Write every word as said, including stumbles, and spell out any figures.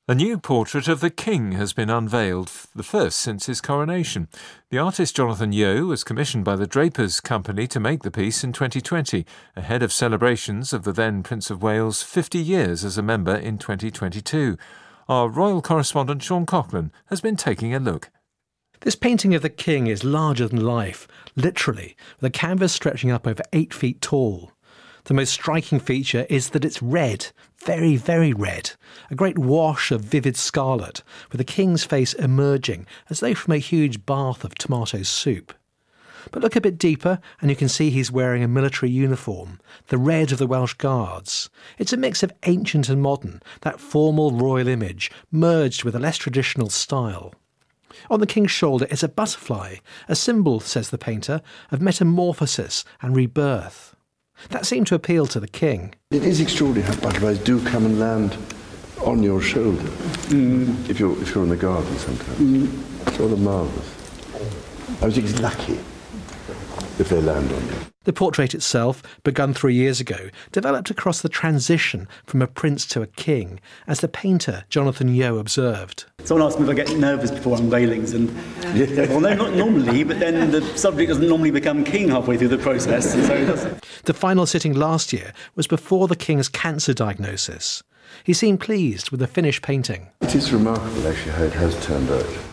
A new portrait of the King has been unveiled, the first since his coronation. The artist Jonathan Yeo was commissioned by the Drapers Company to make the piece in twenty twenty, ahead of celebrations of the then Prince of Wales' fifty years as a member in twenty twenty-two. Our royal correspondent Sean Coughlin has been taking a look. This painting of the King is larger than life, literally, with a canvas stretching up over eight feet tall. The most striking feature is that it's red, very, very red, a great wash of vivid scarlet, with the King's face emerging as though from a huge bath of tomato soup. But look a bit deeper and you can see he's wearing a military uniform, the red of the Welsh Guards. It's a mix of ancient and modern, that formal royal image, merged with a less traditional style. On the King's shoulder is a butterfly, a symbol, says the painter, of metamorphosis and rebirth. That seemed to appeal to the King. It is extraordinary how butterflies do come and land on your shoulder, mm. if you're if you're in the garden sometimes. Mm. It's rather marvellous. I think it's lucky if they land on you. The portrait itself, begun three years ago, developed across the transition from a prince to a king, as the painter Jonathan Yeo observed. Someone asked me if I get nervous before unveilings, and yeah. well, no, not normally, but then the subject doesn't normally become king halfway through the process. So the final sitting last year was before the King's cancer diagnosis. He seemed pleased with the finished painting. It is remarkable actually how it has turned out.